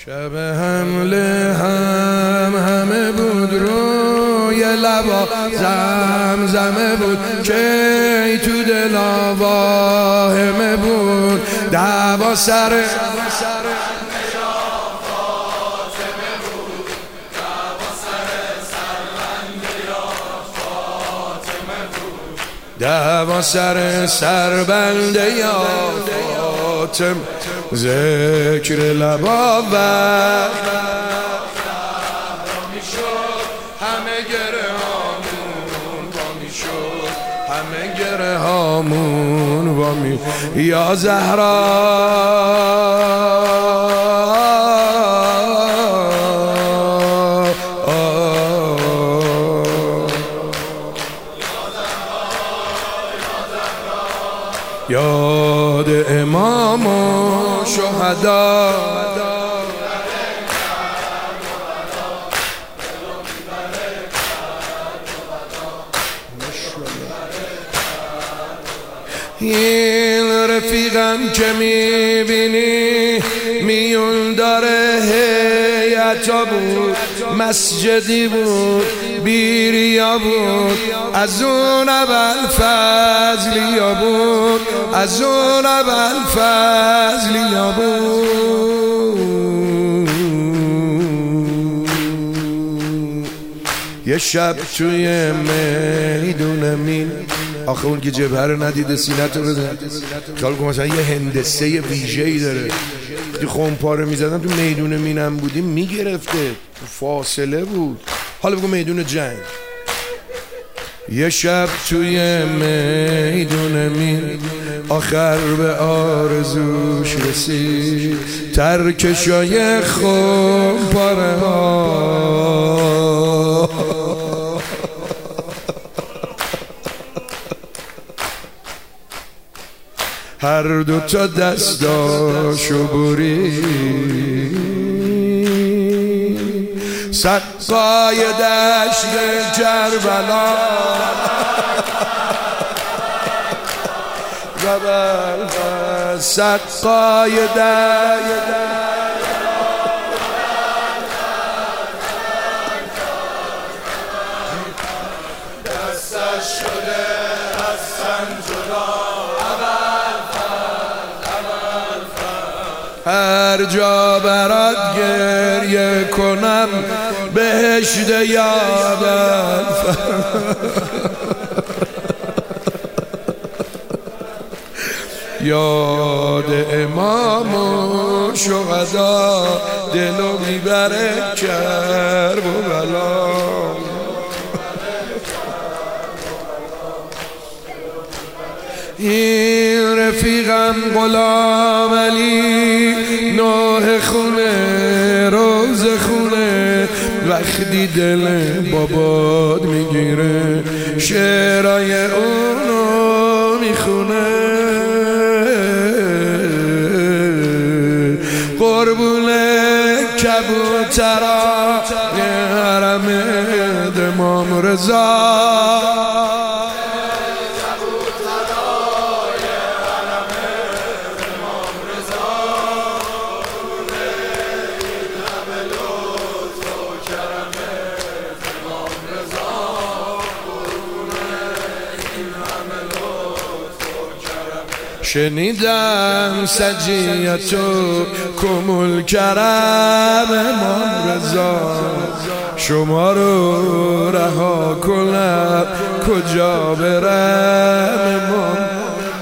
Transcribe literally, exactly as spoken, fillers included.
شب حمله هم همه بود روی لبا زمزمه بود که تو دل واهمه بود دعوا سر دعوا سر سربنده یا فاطمه ذکر لبا و همه گره هامون وامی شد همه گره هامون وامی یا زهرا یاد امام و شهدا این رفیقم که میبینی میون داره هیئتا بود مسجدی بود بیریا بود از اون اول فضلیا بود از اون اول فضلیا بود یه شب توی میدون مین آخه اون که جبهه رو ندیده سینت رو بزن خیال کن مثلا یه هندسه ویژه‌ای داره تو خمپاره میزدن تو میدون مینم بودیم میگرفته فاصله بود حالا بگو میدون جنگ یه شب توی میدون مین آخر به آرزوش رسید ترکشای خمپاره ها هر دو تا دستاشو برید سقای دشت کربلا جبل سقای دشت دستش شده هستن جدا هر جا برات گریه کنم بهشت یادم یاد امام و شهدا دلو میبره کرب و بلا این رفیقم غلام علی نوح خونه روز خونه وقتی دل بابات میگیره شعرهای اونو میخونه قربون کبوترا حرم امام رضا شنیدم سجیتو کمول کرم امام رضا شما رو رها کنم کجا برم امام